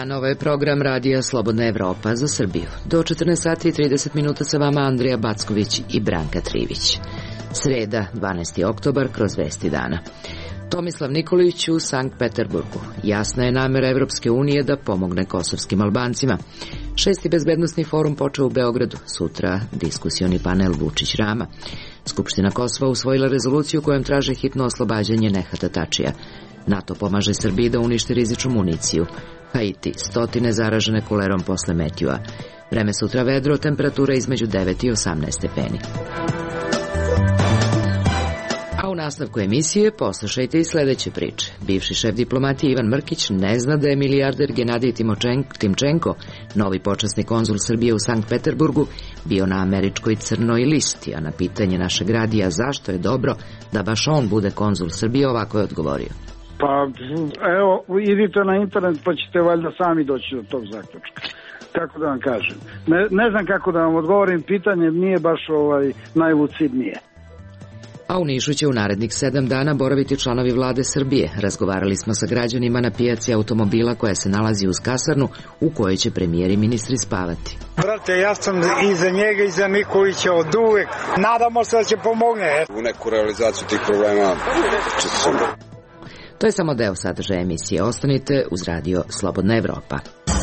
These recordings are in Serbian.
dan, ovo je program Radija Slobodna Evropa za Srbiju. Do 14 sati i 30 minuta sa vama Andrija Backović i Branka Trivić. Sreda, 12. oktobar, kroz vesti dana. Tomislav Nikolić u Sankt Peterburgu. Jasna je namera Evropske unije da pomogne kosovskim Albancima. 6. bezbednosni forum počeo u Beogradu. Sutra diskusioni panel Vučić-Rama. Skupština Kosova usvojila rezoluciju kojom traže hitno oslobađanje Nehata Tačija. NATO pomaže Srbiji da uništi rizičnu municiju. Haiti, 100 zaražene kolerom posle Metjua. Vreme sutra vedro, temperatura između 9 i 18 stepeni. A u nastavku emisije poslušajte i sledeće priče. Bivši šef diplomatije Ivan Mrkić ne zna da je milijarder Genadij Timčenko, novi počasni konzul Srbije u Sankt Peterburgu, bio na američkoj crnoj listi, a na pitanje našeg radija zašto je dobro da baš on bude konzul Srbije, ovako je odgovorio. Pa evo, idite na internet pa ćete valjda sami doći do tog zaključka. Kako da vam kažem? Ne znam kako da vam odgovorim, pitanje nije baš najlucidnije. A u Nišu će u narednih 7 dana boraviti članovi vlade Srbije. Razgovarali smo sa građanima na pijaci automobila koja se nalazi uz kasarnu u kojoj će premijeri i ministri spavati. Brate, ja sam iza njega i za Nikolića od uvek. Nadamo se da će pomogne. U neku realizaciju tih problema će se sam. To je samo deo sadržaja emisije. Ostanite uz Radio Slobodna Evropa.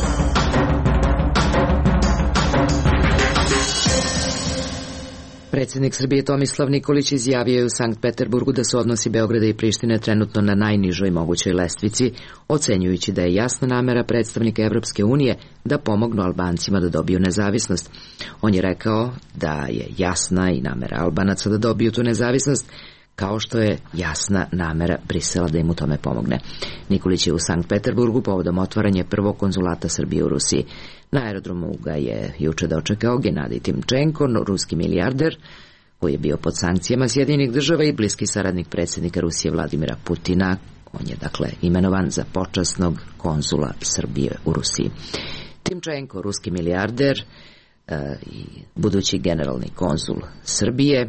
Predsjednik Srbije Tomislav Nikolić izjavio je u Sankt Peterburgu da su odnosi Beograda i Prištine trenutno na najnižoj mogućoj lestvici, ocenjujući da je jasna namera predstavnika Evropske unije da pomognu Albancima da dobiju nezavisnost. On je rekao da je jasna i namera Albanaca da dobiju tu nezavisnost, kao što je jasna namera Brisela da im u tome pomogne. Nikolić je u Sankt Peterburgu povodom otvaranja prvog konzulata Srbije u Rusiji. Na aerodromu ga je juče dočekao Genadij Timčenko, ruski milijarder, koji je bio pod sankcijama Sjedinjenih država i bliski saradnik predsjednika Rusije Vladimira Putina. On je dakle imenovan za počasnog konzula Srbije u Rusiji. Timčenko, ruski milijarder i budući generalni konzul Srbije,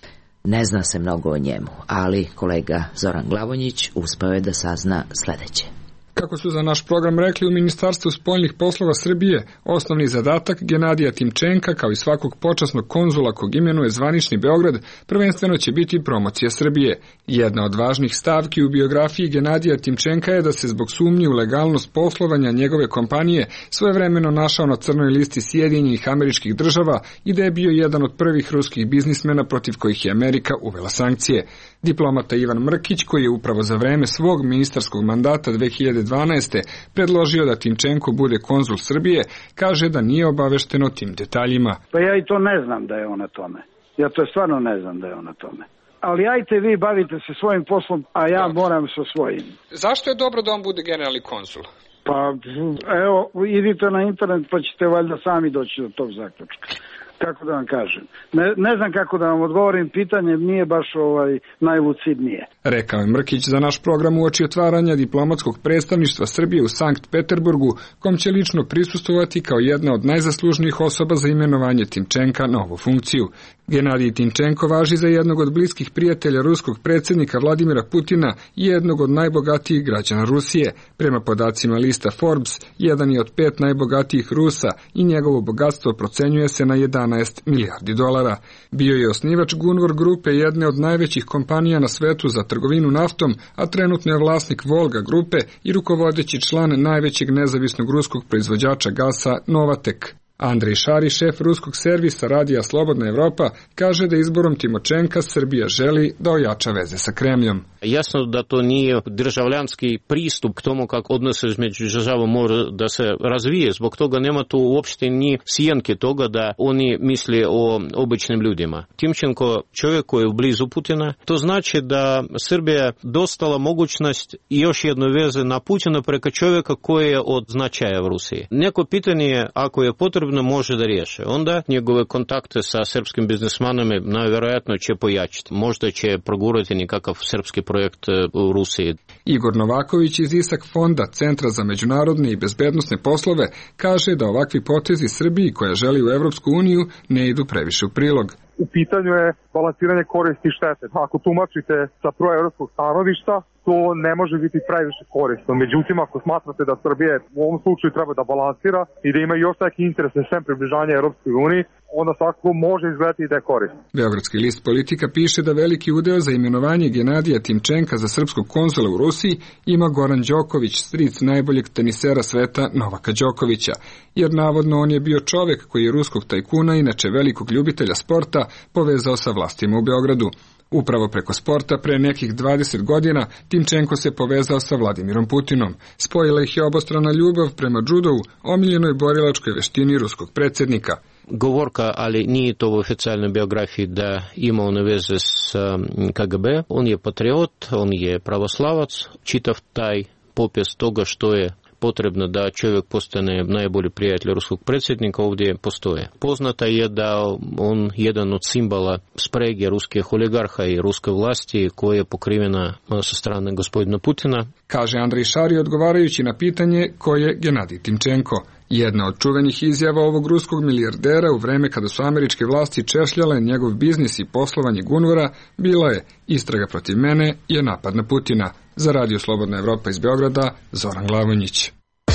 ne zna se mnogo o njemu, ali kolega Zoran Glavonjić uspeo je da sazna sledeće. Kako su za naš program rekli u Ministarstvu spoljnih poslova Srbije, osnovni zadatak Genadija Timčenka, kao i svakog počasnog konzula kog imenuje zvanični Beograd, prvenstveno će biti promocija Srbije. Jedna od važnih stavki u biografiji Genadija Timčenka je da se zbog sumnji u legalnost poslovanja njegove kompanije svojevremeno našao na crnoj listi Sjedinjenih Američkih Država i da je bio jedan od prvih ruskih biznismena protiv kojih je Amerika uvela sankcije. Diplomata Ivan Mrkić, koji je upravo za vreme svog ministarskog mandata 2012. predložio da Timčenko bude konzul Srbije, kaže da nije obavešten o tim detaljima. Pa ja i to ne znam da je on na tome. Ja to stvarno ne znam da je on na tome. Ali ajte vi bavite se svojim poslom, a ja moram sa svojim. Zašto je dobro da on bude generalni konzul? Pa evo, idite na internet pa ćete valjda sami doći do tog zaključka. Kako da vam kažem? Ne znam kako da vam odgovorim, pitanje nije baš najlucidnije. Rekao je Mrkić za naš program uoči otvaranja diplomatskog predstavništva Srbije u Sankt Peterburgu, kom će lično prisustvovati kao jedna od najzaslužnijih osoba za imenovanje Timčenka na ovu funkciju. Genadij Timčenko važi za jednog od bliskih prijatelja ruskog predsjednika Vladimira Putina i jednog od najbogatijih građana Rusije. Prema podacima lista Forbes, jedan je od 5 najbogatijih Rusa i njegovo bogatstvo procenjuje se na 11 milijardi dolara. Bio je osnivač Gunvor grupe, jedne od najvećih kompanija na svetu za trgovinu naftom, a trenutno je vlasnik Volga grupe i rukovodeći član najvećeg nezavisnog ruskog proizvođača gasa Novatek. Andrej Šari, šef ruskog servisa Radija Slobodna Evropa, kaže da izborom Timočenka Srbija želi da ojača veze sa Kremljom. Jasno da to nije državljanski pristup k tomu kako odnose između država mora da se razvije. Zbog toga nema tu uopšte ni sjenke toga da oni misle o običnim ljudima. Timčenko čovjek koji je blizu Putina, to znači da Srbija dostala mogućnost i još jednu veze na Putina preko čovjeka koji je od značaja u Rusiji. Neko pitanje, ako je potrebno, može da riješe. Onda njegove kontakte sa srpskim biznismanama najvjerojatno će pojačiti. Možda će progurati nekakav srpski projekt u Rusiji. Igor Novaković iz ISAK fonda, Centra za međunarodne i bezbednosne poslove, kaže da ovakvi potezi Srbiji koja želi u Evropsku uniju ne idu previše u prilog. u pitanju je balansiranje koristi i štete. Ako tumačite sa proevropskog stanovišta, to ne može biti previše korisno. Međutim, ako smatrate da Srbija u ovom slučaju treba da balansira i da ima još neki interes sem približanja Evropskoj uniji, onda svakako može izgledati da je korisno. Beogradski list Politika piše da veliki udeo za imenovanje Genadija Timčenka za srpskog konzula u Rusiji ima Goran Đoković, stric najboljeg tenisera sveta Novaka Đokovića, jer navodno on je bio čovek koji je ruskog tajkuna, inače velikog ljubitelja sporta, povezao sa vlastima u Beogradu. Upravo preko sporta pre nekih 20 godina Timčenko se povezao sa Vladimirom Putinom. Spojila ih je obostrana ljubav prema džudovu, omiljenoj borilačkoj veštini ruskog predsjednika. Govorka, ali nije to u oficijalnoj biografiji da ima one veze s KGB. On je patriot, on je pravoslavac. Čitav taj popis toga što je potrebno da čovjek postane najbolji prijatelj ruskog predsjednika ovdje postoje. Poznata je da on jedan od simbola sprege ruskih oligarha i ruske vlasti koja je pokrivena sa strane gospodina Putina. Kaže Andrej Šari odgovarajući na pitanje ko je Genadij Timčenko. Jedna od čuvenih izjava ovog ruskog milijardera u vreme kada su američke vlasti češljale njegov biznis i poslovanje Gunvora bila je: istraga protiv mene je napad na Putina. Za Radio Slobodna Evropa iz Beograda, Zoran Glavonjić.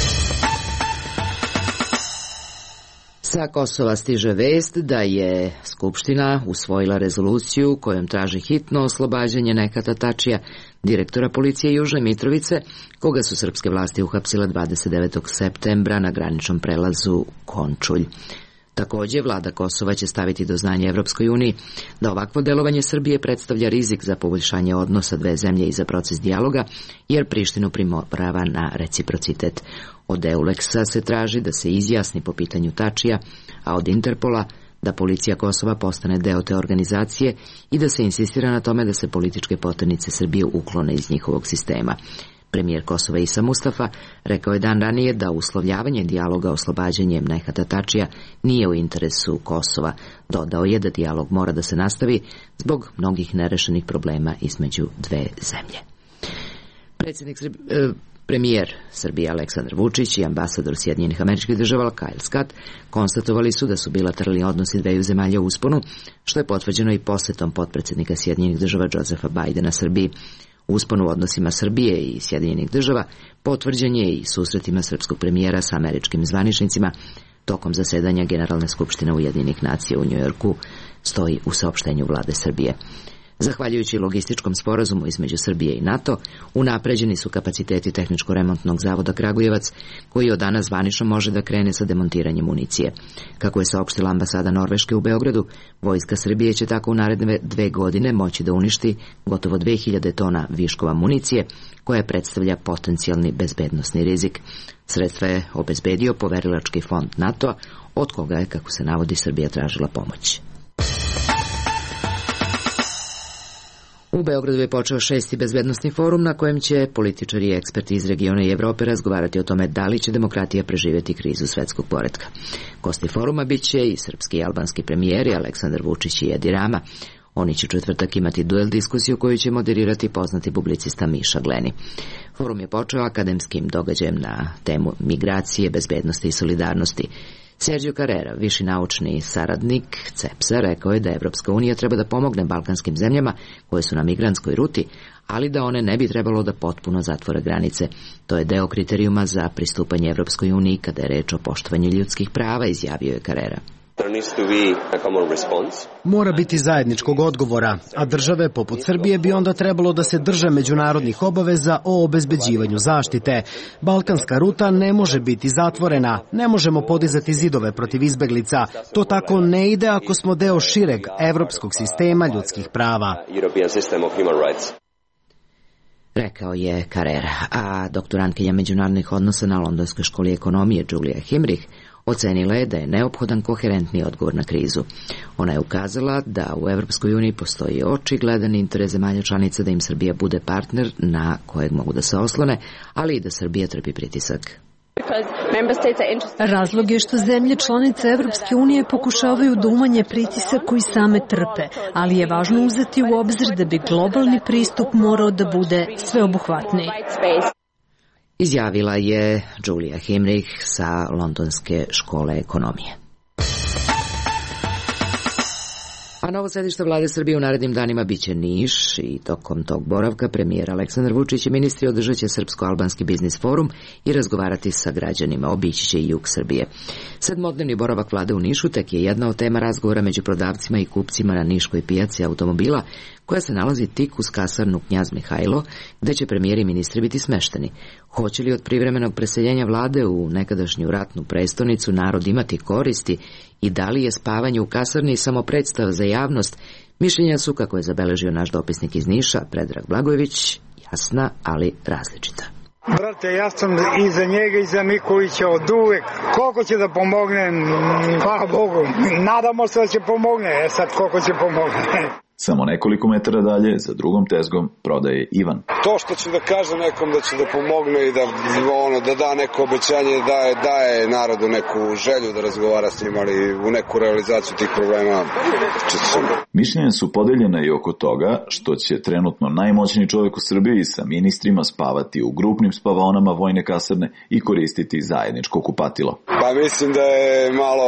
Sa Kosova stiže vest da je Skupština usvojila rezoluciju kojom traži hitno oslobađanje Nehata Tačija, direktora policije Južne Mitrovice, koga su srpske vlasti uhapsile 29. septembra na graničnom prelazu Končulj. Takođe, vlada Kosova će staviti do znanja Evropskoj uniji da ovakvo delovanje Srbije predstavlja rizik za poboljšanje odnosa dve zemlje i za proces dijaloga, jer Prištinu primorava na reciprocitet. Od EULEX-a se traži da se izjasni po pitanju Tačija, a od Interpola da policija Kosova postane deo te organizacije i da se insistira na tome da se političke poternice Srbije uklone iz njihovog sistema. Premijer Kosova Isa Mustafa rekao je dan ranije da uslovljavanje dijaloga oslobađanjem Nehata Tačija nije u interesu Kosova. Dodao je da dijalog mora da se nastavi zbog mnogih nerešenih problema između dve zemlje. Premijer Srbije Aleksandar Vučić i ambasador Sjedinjenih Američkih Država Kyle Scott konstatovali su da su bilateralni odnosi dveju zemalja u usponu, što je potvrđeno i posetom potpredsjednika Sjedinjenih Država Josepha Bidena Srbiji. Uspon u odnosima Srbije i Sjedinjenih Država potvrđen je i susretima srpskog premijera sa američkim zvaničnicima tokom zasedanja Generalne skupštine Ujedinjenih nacija u Njujorku, stoji u saopštenju vlade Srbije. Zahvaljujući logističkom sporazumu između Srbije i NATO, unapređeni su kapaciteti Tehničko-remontnog zavoda Kragujevac, koji od danas zvanično može da krene sa demontiranjem municije. Kako je saopštila ambasada Norveške u Beogradu, vojska Srbije će tako u naredne 2 godine moći da uništi gotovo 2000 tona viškova municije, koja predstavlja potencijalni bezbednosni rizik. Sredstva je obezbedio poverilački fond NATO-a, od koga je, kako se navodi, Srbija tražila pomoć. U Beogradu je počeo 6. bezbednosni forum na kojem će političari i eksperti iz regiona i Evrope razgovarati o tome da li će demokratija preživjeti krizu svetskog poretka. Gosti foruma bit će i srpski i albanski premijeri Aleksandar Vučić i Edi Rama. Oni će četvrtak imati duel diskusiju koju će moderirati poznati publicista Miša Gleni. Forum je počeo akademskim događajem na temu migracije, bezbednosti i solidarnosti. Sergio Carrera, viši naučni saradnik CEPS-a, rekao je da Evropska unija treba da pomogne balkanskim zemljama koje su na migrantskoj ruti, ali da one ne bi trebalo da potpuno zatvore granice. To je deo kriterijuma za pristupanje Evropskoj uniji kada je reč o poštovanju ljudskih prava, izjavio je Carrera. Mora biti zajedničkog odgovora, a države poput Srbije bi onda trebalo da se drže međunarodnih obaveza o obezbeđivanju zaštite. Balkanska ruta ne može biti zatvorena, ne možemo podizati zidove protiv izbeglica. To tako ne ide ako smo deo šireg evropskog sistema ljudskih prava. Rekao je Carrera, a doktorantkinja međunarodnih odnosa na Londonskoj školi ekonomije Julia Himrich ocenila je da je neophodan koherentni odgovor na krizu. Ona je ukazala da u Evropskoj uniji postoji očigledan interes zemalja članica da im Srbija bude partner na kojeg mogu da se oslone, ali i da Srbija trpi pritisak. Razlog je što zemlje članice Evropske unije pokušavaju da umanje pritisak koji same trpe, ali je važno uzeti u obzir da bi globalni pristup morao da bude sveobuhvatniji. Izjavila je Julia Himrich sa Londonske škole ekonomije. A novo sedište vlade Srbije u narednim danima biće Niš i tokom tog boravka premijer Aleksandar Vučić i ministri održat će Srpsko-albanski biznis forum i razgovarati sa građanima, obići će i jug Srbije. Sedmodnevni boravak vlade u Nišu tek je jedna od tema razgovora među prodavcima i kupcima na niškoj pijaci automobila, koja se nalazi tik uz kasarnu Knjaz Mihajlo, gde će premijer i ministri biti smešteni. Hoće li od privremenog preseljenja vlade u nekadašnju ratnu prestonicu narod imati koristi i da li je spavanje u kasarni samo predstav za javnost, mišljenja su, kako je zabeležio naš dopisnik iz Niša, Predrag Blagojević, jasna, ali različita. Brate, ja sam i za njega i za Nikolića od uvek. Koliko će da pomogne, hvala Bogu. Nadamo se da će pomogne, sad koliko će pomogne. Samo nekoliko metara dalje, za drugom tezgom, prodaje Ivan. To što će da kaže nekom da će da pomogne i da da neko obećanje, daje narodu neku želju da razgovara s njim, ali u neku realizaciju tih problema čisto sam. Mišljenja su podeljena i oko toga što će trenutno najmoćniji čovjek u Srbiji sa ministrima spavati u grupnim spavaonama vojne kasarne i koristiti zajedničko kupatilo. Pa mislim da je malo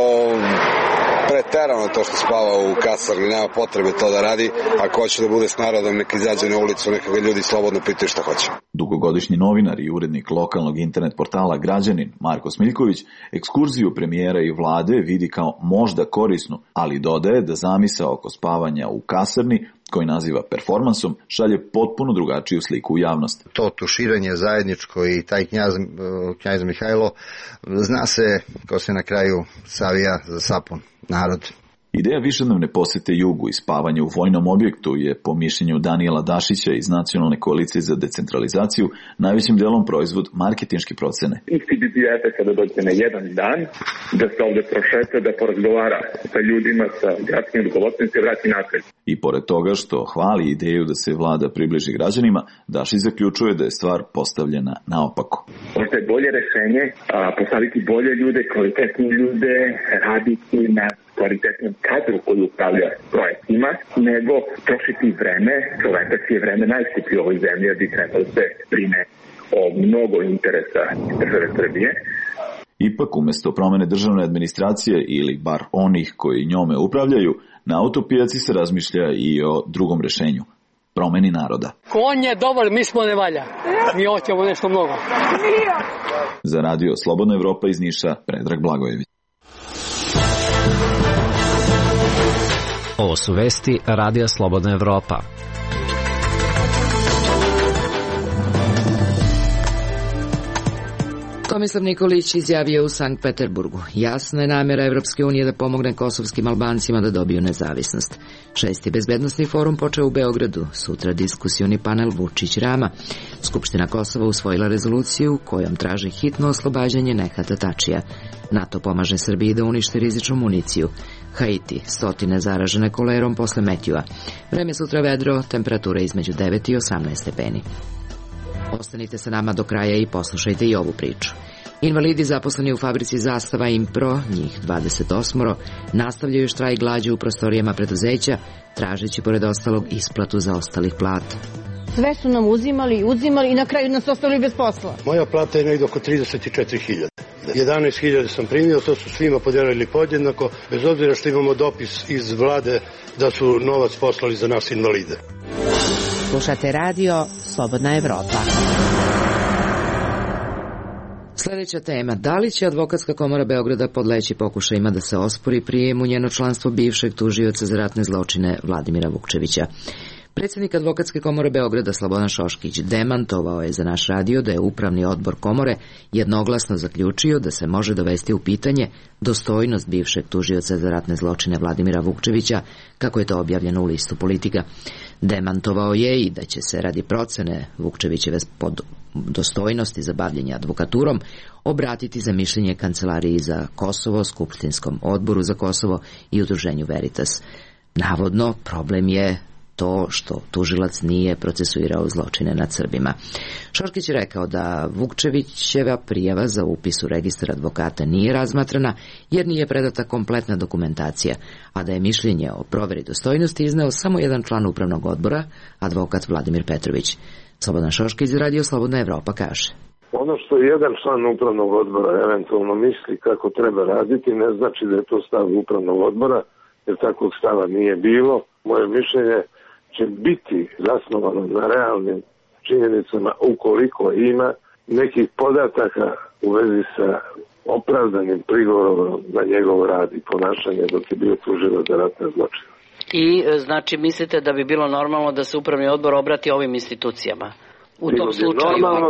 preterano to što spava u kasarni, nema potrebe to da radi. Ako hoće da bude s narodom, neka izađe na ulicu, neka ga ljudi slobodno pitaju šta hoće. Dugogodišnji novinar i urednik lokalnog internet portala Građanin, Marko Smiljković, ekskurziju premijera i vlade vidi kao možda korisnu, ali dodaje da zamisao oko spavanja u kasarni, koji naziva performansom, šalje potpuno drugačiju sliku u javnost. To tuširanje zajedničko i taj knjaz Mihajlo, zna se ko se na kraju savija za sapun, narod. Ideja višednevne posete jugu i spavanje u vojnom objektu je, po mišljenju Danijela Dašića iz Nacionalne koalicije za decentralizaciju, najvećim delom proizvod marketinške procene. Isti bi bio efekt kada dođe na jedan dan, da se ovde prošeta, da porazgovara sa ljudima, sa gradskim rukovodstvom i se vrati natrag. I pored toga što hvali ideju da se vlada približi građanima, Dašić zaključuje da je stvar postavljena naopako. Možda je bolje rešenje postaviti bolje ljude, kvalitetne ljude, raditi na kvalitetnom kadru koji upravlja projektima, nego trošiti vreme, čoveka čije vreme najskuplje u ovoj zemlji, da bi trebalo da se brine o mnogo interesa države Srbije. Ipak, umesto promene državne administracije ili bar onih koji njome upravljaju, na autopijaci se razmišlja i o drugom rešenju, promeni naroda. On je dobar, mi smo ne valja. Mi hoćemo nešto mnogo. Za radio Slobodna Evropa iz Niša, Predrag Blagojević. Ovo su vesti Radija Slobodna Evropa. Tomislav Nikolić izjavio u Sankt Peterburgu: jasna je namjera Evropske unije da pomogne kosovskim Albancima da dobiju nezavisnost. 6. bezbednosni forum počeo u Beogradu, sutra diskusioni panel Vučić-Rama. Skupština Kosova usvojila rezoluciju kojom traži hitno oslobađanje Nehata Tačija. NATO pomaže Srbiji da uništi rizičnu municiju. Haiti, stotine zaražene kolerom posle metjua. Vreme sutra vedro, temperatura između 9 i 18 stepeni. Ostanite sa nama do kraja i poslušajte i ovu priču. Invalidi zaposleni u fabrici Zastava Impro, njih 28, nastavljaju štrajk glađu u prostorijama preduzeća, tražeći pored ostalog isplatu zaostalih plata. Sve su nam uzimali i na kraju nas ostali bez posla. Moja plata je negdje oko 34.000. 11.000 sam primio, to su svima podelili podjednako, bez obzira što imamo dopis iz vlade da su novac poslali za nas invalide. Slušate radio Slobodna Evropa. Sljedeća tema: da li će Advokatska komora Beograda podleći pokušajima da se ospori prijem u njeno članstvo bivšeg tužioca za ratne zločine Vladimira Vukčevića? Predsjednik Advokatske komore Beograda Slobodan Šoškić demantovao je za naš radio da je upravni odbor komore jednoglasno zaključio da se može dovesti u pitanje dostojnost bivšeg tužioca za ratne zločine Vladimira Vukčevića, kako je to objavljeno u listu Politika. Demantovao je i da će se radi procene Vukčevićeve dostojnosti za bavljenje advokaturom obratiti za mišljenje Kancelariji za Kosovo, Skupštinskom odboru za Kosovo i udruženju Veritas. Navodno, problem je to što tužilac nije procesuirao zločine nad Srbima. Šoškić je rekao da Vukčevićeva prijava za upis u registar advokata nije razmatrana jer nije predata kompletna dokumentacija, a da je mišljenje o proveri dostojnosti izneo samo jedan član upravnog odbora, advokat Vladimir Petrović. Slobodan Šoškić za radio Slobodna Evropa kaže: ono što jedan član upravnog odbora eventualno misli kako treba raditi, ne znači da je to stav upravnog odbora jer takvog stava nije bilo. Moje mišljenje će biti zasnovano na realnim činjenicama ukoliko ima nekih podataka u vezi sa opravdanim prigovorom na njegov rad i ponašanje dok je bio tužilac za ratne zločine. I znači mislite da bi bilo normalno da se upravni odbor obrati ovim institucijama? U tom slučaju normalno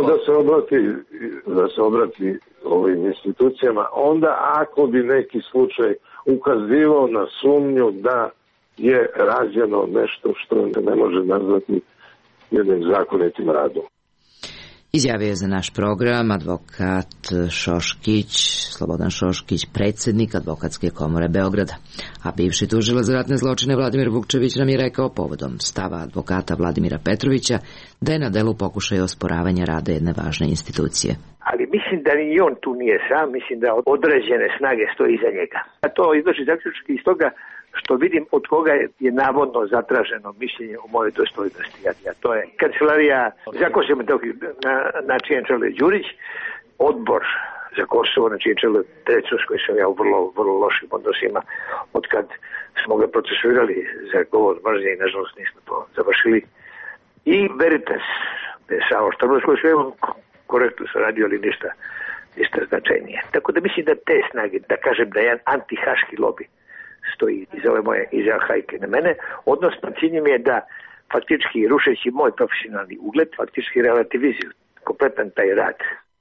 da se obrati ovim institucijama, onda ako bi neki slučaj ukazivao na sumnju da je rađeno nešto što ne može nazvati jednim zakonitim radom. Izjavio je za naš program advokat Šoškić, Slobodan Šoškić, predsjednik Advokatske komore Beograda. A bivši tužilac za ratne zločine Vladimir Vukčević nam je rekao povodom stava advokata Vladimira Petrovića da je na delu pokušaj osporavanja rada jedne važne institucije. Ali mislim da ni on tu nije sam, mislim da određene snage stoji iza njega. A to izlači zaključki iz toga što vidim od koga je navodno zatraženo mišljenje o mojoj dostojnosti. A to je kancelarija za Kosovo i Metohiju, na čijem čelu je Đurić, odbor za Kosovo, na čijem čelu je Trecus, koji sam ja u vrlo lošim odnosima od kad smo ga procesuirali za govor mržnje i nažalost nismo to završili. I Veritas, Sao Štrboš, koji su korektno se radio, ali ništa značajnije. Tako da mislim da te snage, da kažem da je jedan antihaški lobi stoji iz ove moje izjave hajke na mene, odnosno cilj mi je da faktički rušeći moj profesionalni ugled, faktički relativizuju kompletan taj rad.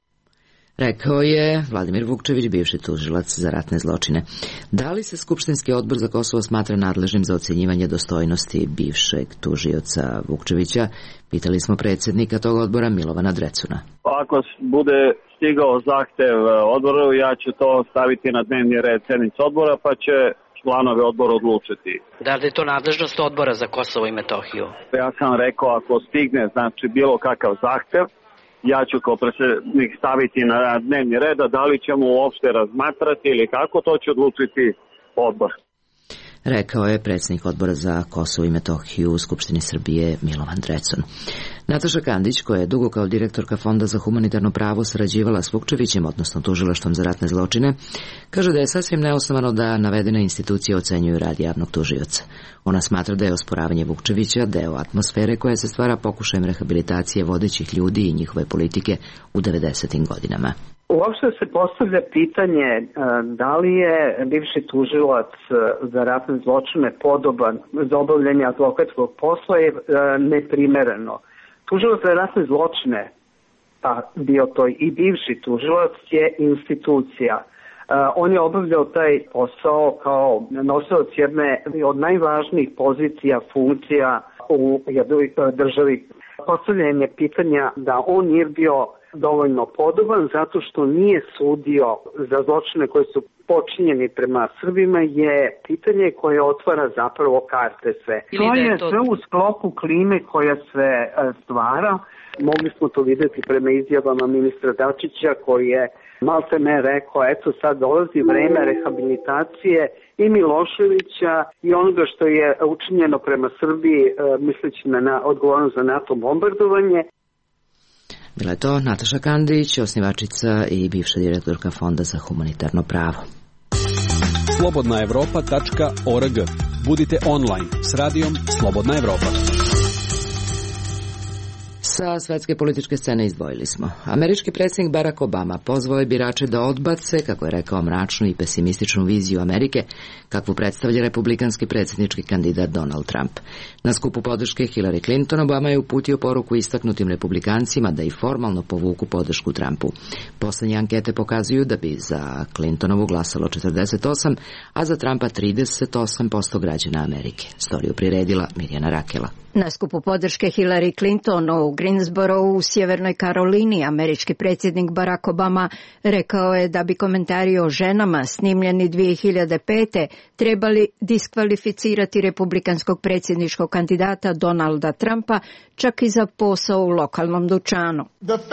Rekao je Vladimir Vukčević, bivši tužilac za ratne zločine. Da li se Skupštinski odbor za Kosovo smatra nadležnim za ocenjivanje dostojnosti bivšeg tužioca Vukčevića? Pitali smo predsjednika tog odbora Milovana Drecuna. Ako bude stigao zahtev odboru, ja ću to staviti na dnevni red sednice odbora, pa će članovi odbora odlučiti. Da li je to nadležnost odbora za Kosovo i Metohiju? Ja sam rekao, ako stigne bilo kakav zahtev, ja ću kao predsjednik staviti na dnevni red, a da li ćemo uopšte razmatrati ili kako, to će odlučiti odbor. Rekao je predsjednik odbora za Kosovo i Metohiju u Skupštini Srbije Milovan Drecun. Nataša Kandić, koja je dugo kao direktorka Fonda za humanitarno pravo sarađivala s Vukčevićem, odnosno tužilaštvom za ratne zločine, kaže da je sasvim neosnovano da navedene institucije ocenjuju rad javnog tužioca. Ona smatra da je osporavanje Vukčevića deo atmosfere koja se stvara pokušajem rehabilitacije vodećih ljudi i njihove politike u 90. godinama. Uopšte se postavlja pitanje da li je bivši tužilac za ratne zločine podoban za obavljanje advokatskog posla je neprimereno. Tužilac za ratne zločine, pa bio to i bivši tužilac, je institucija. On je obavljao taj posao kao nosilac jedne od najvažnijih pozicija, funkcija u jednoj državi. Postavljanje pitanja da on nije bio dovoljno podoban zato što nije sudio za zločine koje su počinjeni prema Srbima je pitanje koje otvara zapravo karte sve. To je sve u sklopu klime koja se stvara. Mogli smo to vidjeti prema izjavama ministra Dačića koji je malte ne rekao, eto sad dolazi vreme rehabilitacije i Miloševića i onoga što je učinjeno prema Srbiji misleći na odgovornost za NATO bombardovanje. Bila je to Nataša Kandić, osnivačica i bivša direktorka Fonda za humanitarno pravo. slobodnaevropa.org. Budite online s radijom Slobodna Evropa. Sa svetske političke scene izdvojili smo. Američki predsjednik Barack Obama pozvao je birače da odbace, kako je rekao, mračnu i pesimističnu viziju Amerike, kakvu predstavlja republikanski predsjednički kandidat Donald Trump. Na skupu podrške Hillary Clinton Obama je uputio poruku istaknutim republikancima da i formalno povuku podršku Trumpu. Poslednje ankete pokazuju da bi za Clintonovu glasalo 48, a za Trumpa 38% građana Amerike. Storiju priredila Mirjana Rakela. Na skupu podrške Hillary Clinton u Greensboro u Sjevernoj Karolini američki predsjednik Barack Obama rekao je da bi komentari o ženama snimljeni 2005. trebali diskvalificirati republikanskog predsjedničkog kandidata Donalda Trumpa čak i za posao u lokalnom dućanu.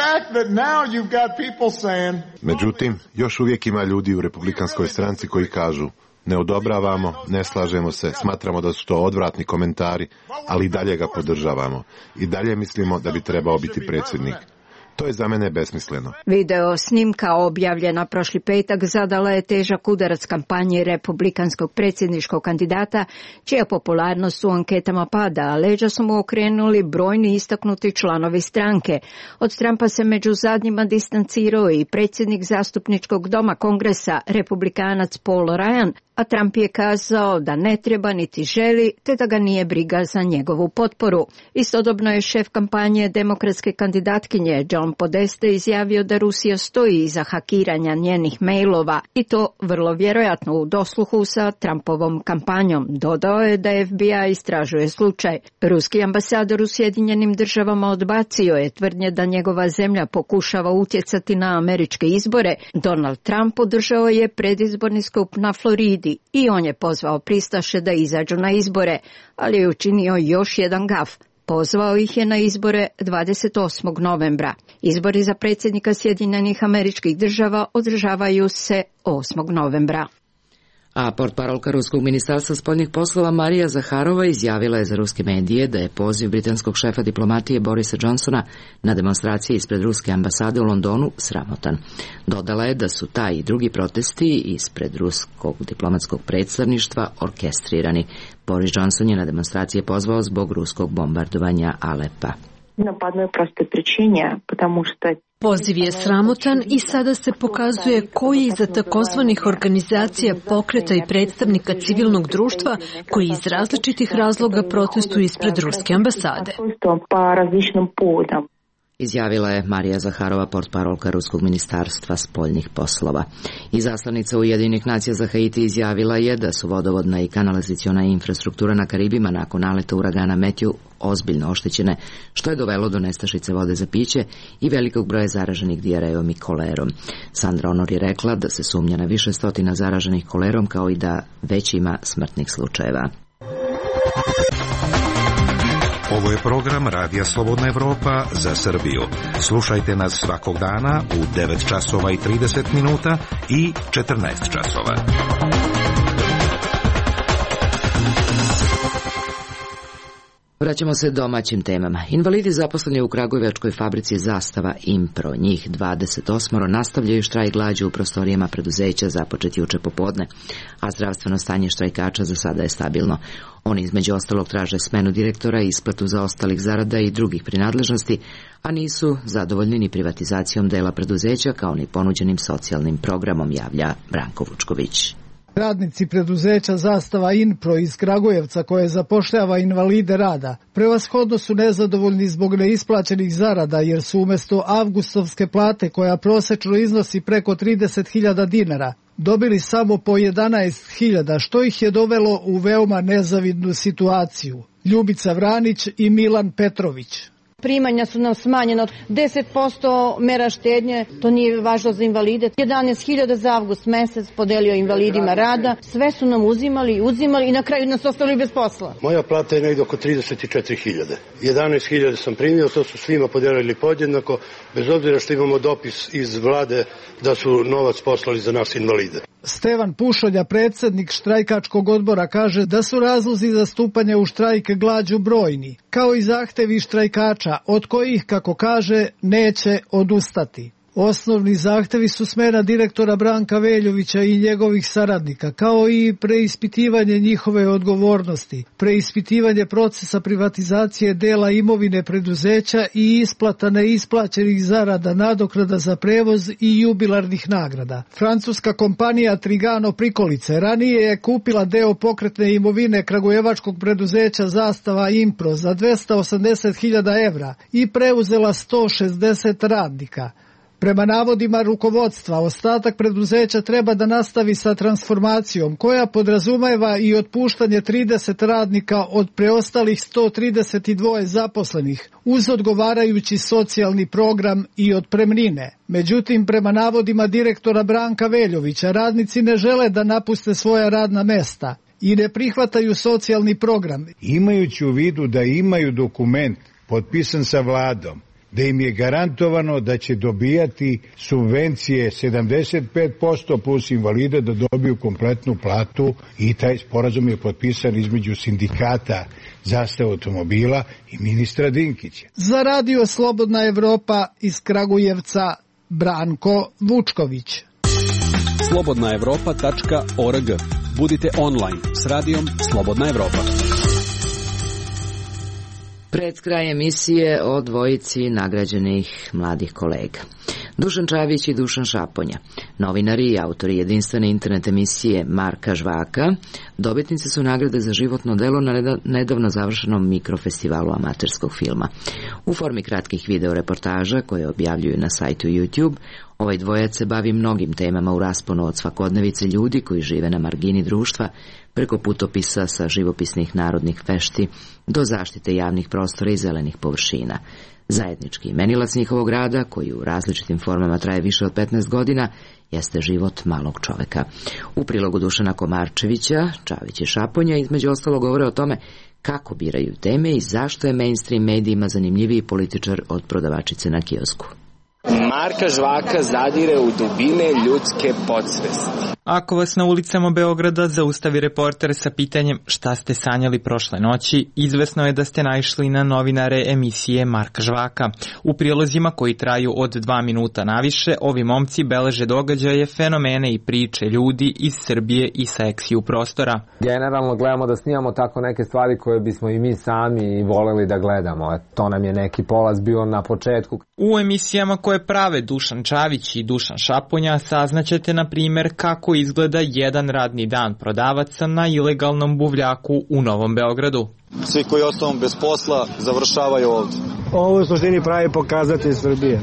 Međutim, još uvijek ima ljudi u republikanskoj stranci koji kažu: ne odobravamo, ne slažemo se, smatramo da su to odvratni komentari, ali i dalje ga podržavamo. I dalje mislimo da bi trebao biti predsjednik. To je za mene besmisleno. Video snimka objavljena prošli petak zadala je težak udarac kampanje republikanskog predsjedničkog kandidata, čija popularnost u anketama pada, a leđa su mu okrenuli brojni istaknuti članovi stranke. Od Trumpa se među zadnjima distancirao i predsjednik zastupničkog doma Kongresa, republikanac Paul Ryan, a Trump je kazao da ne treba niti želi, te da ga nije briga za njegovu potporu. Istodobno je šef kampanje demokratske kandidatkinje John Podesta izjavio da Rusija stoji iza hakiranja njenih mailova i to vrlo vjerojatno u dosluhu sa Trumpovom kampanjom. Dodao je da FBI istražuje slučaj. Ruski ambasador u Sjedinjenim državama odbacio je tvrdnje da njegova zemlja pokušava utjecati na američke izbore. Donald Trump održao je predizborni skup na Floridi i on je pozvao pristaše da izađu na izbore, ali je učinio još jedan gaf. Pozvao ih je na izbore 28. novembra. Izbori za predsjednika Sjedinjenih Američkih Država održavaju se 8. novembra. A portparolka Ruskog ministarstva spoljnih poslova Marija Zaharova izjavila je za ruske medije da je poziv britanskog šefa diplomatije Borisa Johnsona na demonstracije ispred ruske ambasade u Londonu sramotan. Dodala je da su taj i drugi protesti ispred ruskog diplomatskog predstavništva orkestrirani. Boris Johnson je na demonstracije pozvao zbog ruskog bombardovanja Alepa. Poziv je sramotan i sada se pokazuje koji iza takozvanih organizacija, pokreta i predstavnika civilnog društva koji iz različitih razloga protestuju ispred ruske ambasade. Izjavila je Marija Zaharova, portparolka Ruskog ministarstva spoljnih poslova. I zaslanica Ujedinjenih nacija za Haiti izjavila je da su vodovodna i kanalizaciona infrastruktura na Karibima nakon naleta uragana Matthew ozbiljno oštećene, što je dovelo do nestašice vode za piće i velikog broja zaraženih dijarejom i kolerom. Sandra Honor je rekla da se sumnja na više stotina zaraženih kolerom, kao i da već ima smrtnih slučajeva. Ovo je program Radija Slobodna Evropa za Srbiju. Slušajte nas svakog dana u 9 časova i 30 minuta i 14 časova. Vraćamo se domaćim temama. Invalidi zaposleni u kragujevačkoj fabrici Zastava Impro, njih 28, nastavljaju štrajk glađu u prostorijama preduzeća započet juče popodne, a zdravstveno stanje štrajkača za sada je stabilno. Oni između ostalog traže smenu direktora, isplatu zaostalih zarada i drugih prinadležnosti, a nisu zadovoljni ni privatizacijom dela preduzeća kao ni ponuđenim socijalnim programom, javlja Branko Vučković. Radnici preduzeća Zastava Impro iz Kragujevca, koje zapošljava invalide rada, prevashodno su nezadovoljni zbog neisplaćenih zarada, jer su umjesto avgustovske plate, koja prosečno iznosi preko 30.000 dinara, dobili samo po 11.000, što ih je dovelo u veoma nezavidnu situaciju. Ljubica Vranić i Milan Petrović. Primanja su nam smanjena od 10% mera štednje, to nije važno za invalide. 11.000 za avgust mesec podelio invalidima rada, sve su nam uzimali i na kraju nas ostali bez posla. Moja plata je negdje oko 34.000. 11.000 sam primio, to su svima podelili podjednako, bez obzira što imamo dopis iz vlade da su novac poslali za nas invalide. Stevan Pušolja, predsjednik štrajkačkog odbora, kaže da su razlozi za stupanje u štrajk glađu brojni, kao i zahtevi štrajkača, od kojih, kako kaže, neće odustati. Osnovni zahtevi su smena direktora Branka Veljovića i njegovih saradnika, kao i preispitivanje njihove odgovornosti, preispitivanje procesa privatizacije dela imovine preduzeća i isplata neisplaćenih zarada, nadoknada za prevoz i jubilarnih nagrada. Francuska kompanija Trigano Prikolice ranije je kupila deo pokretne imovine kragujevačkog preduzeća Zastava Impro za 280.000 evra i preuzela 160 radnika. Prema navodima rukovodstva, ostatak preduzeća treba da nastavi sa transformacijom, koja podrazumeva i otpuštanje 30 radnika od preostalih 132 zaposlenih, uz odgovarajući socijalni program i otpremnine. Međutim, prema navodima direktora Branka Veljovića, radnici ne žele da napuste svoja radna mesta i ne prihvataju socijalni program. Imajući u vidu da imaju dokument potpisan sa vladom, da im je garantovano da će dobijati subvencije 75% plus invalide da dobiju kompletnu platu i taj sporazum je potpisan između sindikata Zastave automobila i ministra Dinkića. Za Radio Slobodna Evropa iz Kragujevca Branko Vučković. slobodnaevropa.org. Budite online s radijom Slobodna Evropa. Pred kraj emisije o dvojici nagrađenih mladih kolega. Dušan Čavić i Dušan Šaponja, novinari i autori jedinstvene internet emisije Marka Žvaka, dobitnici su nagrade za životno delo na nedavno završenom mikrofestivalu amaterskog filma. U formi kratkih video reportaža koje objavljuju na sajtu YouTube, ovaj dvojac se bavi mnogim temama u rasponu od svakodnevice ljudi koji žive na margini društva, preko putopisa sa živopisnih narodnih fešti do zaštite javnih prostora i zelenih površina. Zajednički imenilac njihovog rada, koji u različitim formama traje više od 15 godina, jeste život malog čoveka. U prilogu Dušana Komarčevića, Čavić i Šaponja između ostalo govore o tome kako biraju teme i zašto je mainstream medijima zanimljiviji političar od prodavačice na kiosku. Marka Žvaka zadire u dubine ljudske podsvesti. Ako vas na ulicama Beograda zaustavi reporter sa pitanjem šta ste sanjali prošle noći, izvesno je da ste naišli na novinare emisije Marka Žvaka. U prilozima koji traju od 2 minuta naviše, ovi momci beleže događaje, fenomene i priče ljudi iz Srbije i sa eksiju prostora. Generalno gledamo da snimamo tako neke stvari koje bismo i mi sami voleli da gledamo. To nam je neki polaz bio na početku. U emisijama koje prave Dušan Čavić i Dušan Šaponja saznaćete na primjer kako izgleda jedan radni dan prodavaca na ilegalnom buvljaku u Novom Beogradu. Svi koji ostanu bez posla završavaju ovdje. Ovo u suštini pravi pokazatelj Srbije.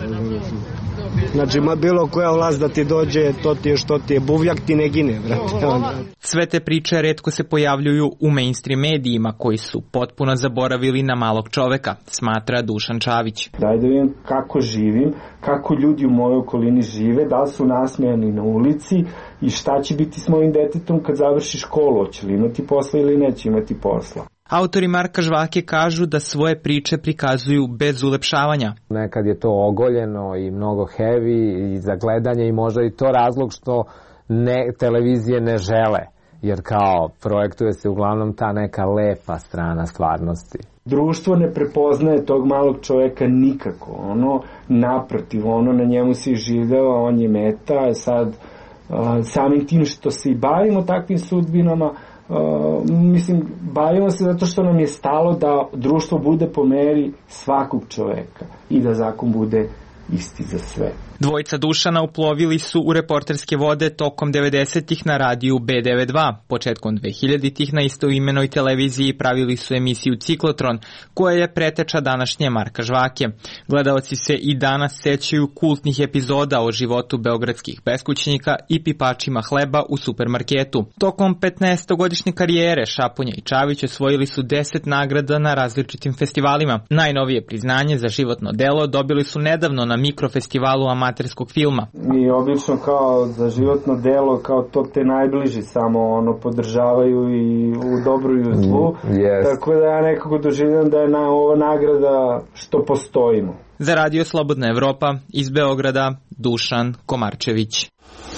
Znači, bilo koja vlast da ti dođe, to ti je što ti je, buvljak ti ne gine, brate. Sve te priče retko se pojavljuju u mainstream medijima koji su potpuno zaboravili na malog čoveka, smatra Dušan Čavić. Daj da vidim kako živim, kako ljudi u mojoj okolini žive, da li su nasmejani na ulici i šta će biti s mojim detetom kad završi školu, hoće li imati posla ili neće imati posla. Autori Marka Žvake kažu da svoje priče prikazuju bez ulepšavanja. Nekad je to ogoljeno i mnogo heavy i za gledanje i možda i to razlog što televizije ne žele, jer kao projektuje se uglavnom ta neka lepa strana stvarnosti. Društvo ne prepoznaje tog malog čoveka nikako, naprotiv, na njemu se živeo, on je meta, sad samim tim što se i bavimo takvim sudbinama, bavimo se zato što nam je stalo da društvo bude po meri svakog čoveka i da zakon bude isti za sve. Dvojica Dušana uplovili su u reporterske vode tokom 90-ih na radiju B92. Početkom 2000-ih na istoimenoj televiziji pravili su emisiju Ciklotron, koja je preteča današnje Marka Žvake. Gledaoci se i danas sećaju kultnih epizoda o životu beogradskih beskućnika i pipačima hleba u supermarketu. Tokom 15-godišnje karijere Šaponja i Čavić osvojili su 10 nagrada na različitim festivalima. Najnovije priznanje za životno delo dobili su nedavno na mikrofestivalu amaterskog filma. I obično kao za životno delo, kao to te najbliži samo podržavaju i u dobru i u zlu. Tako da ja nekako doživljam da je ova nagrada što postojimo. Za Radio Slobodna Evropa iz Beograda, Dušan Komarčević.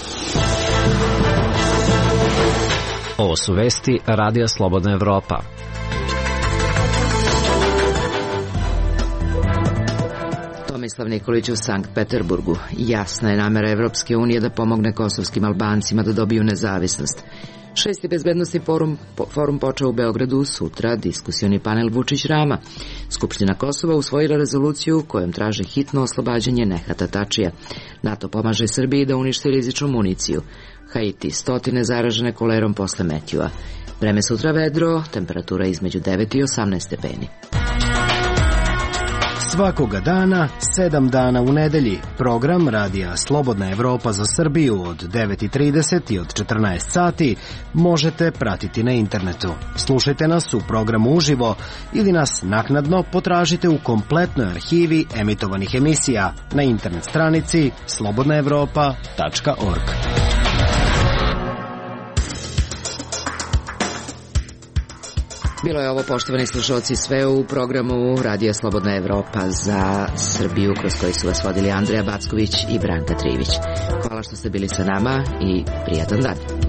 Ovo su vesti Radija Slobodna Evropa. Tomislav Nikolić u Sankt Peterburgu. Jasna je namera Evropske unije da pomogne kosovskim Albancima da dobiju nezavisnost. 6. bezbednostni forum počeo u Beogradu, sutra diskusioni panel Vučić-Rama. Skupština Kosova usvojila rezoluciju kojom traže hitno oslobađanje Nehata Tačija. NATO pomaže Srbiji da uništi rizičnu municiju. Haiti, 100 zaražene kolerom posle Metjua. Vreme sutra vedro, temperatura između 9 i 18 stepeni. Svakoga dana, 7 dana u nedelji, program Radija Slobodna Evropa za Srbiju od 9:30 i od 14 sati možete pratiti na internetu. Slušajte nas u programu uživo ili nas naknadno potražite u kompletnoj arhivi emitovanih emisija na internet stranici slobodnaevropa.org. Bilo je ovo, poštovani slušalci, sve u programu Radija Slobodna Evropa za Srbiju, kroz koji su vas vodili Andreja Backović i Branka Trivić. Hvala što ste bili sa nama i prijatan dan.